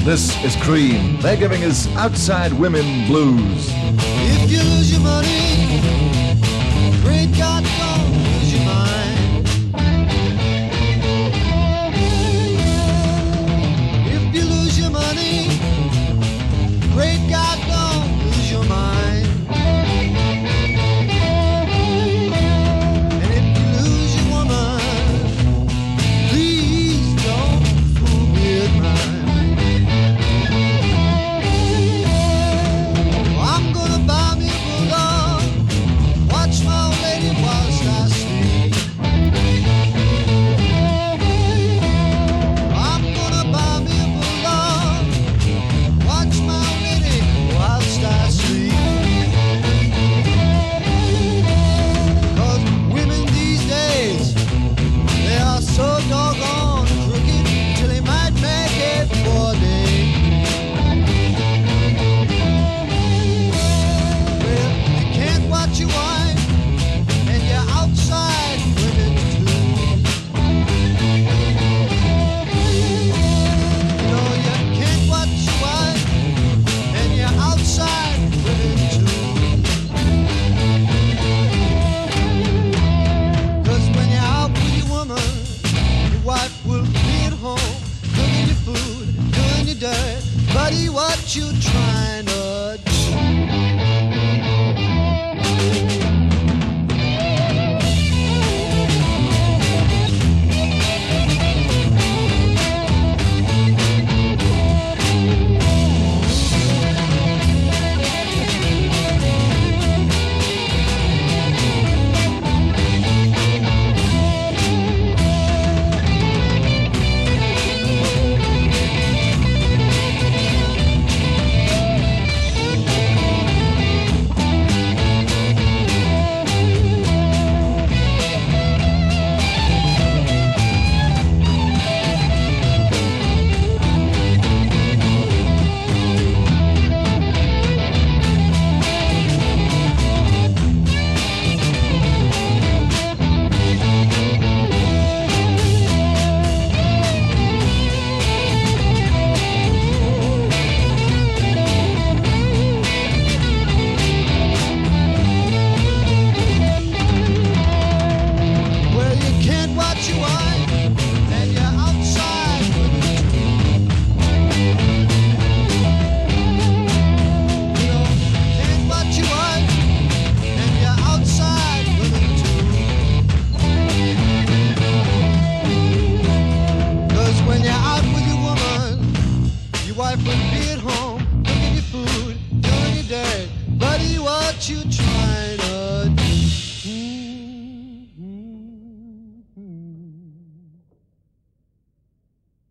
This is Cream. They're giving us Outside Women Blues. If you lose your money, great God, don't lose your mind. If you lose your money, great God, don't lose your mind. And if you lose your woman, please don't fool with mine. I'm gonna buy me a bulldog, watch my old lady whilst I sleep. I'm gonna buy me a bulldog, watch my old lady whilst I sleep. 'Cause women these days, they are so doggone crooked till they might make it for a day. Well, you can't watch your wife, and you're outside women too. You know, you can't watch your wife, and you're outside women too. 'Cause when you're out with your woman, your wife will be at home, cooking your food, doing your dirt. Buddy, what you trying to do? Well, you can't watch your wife, and you're outside women too. You know, can't watch your wife, and you're outside women too. 'Cause when you're out with your woman, your wife will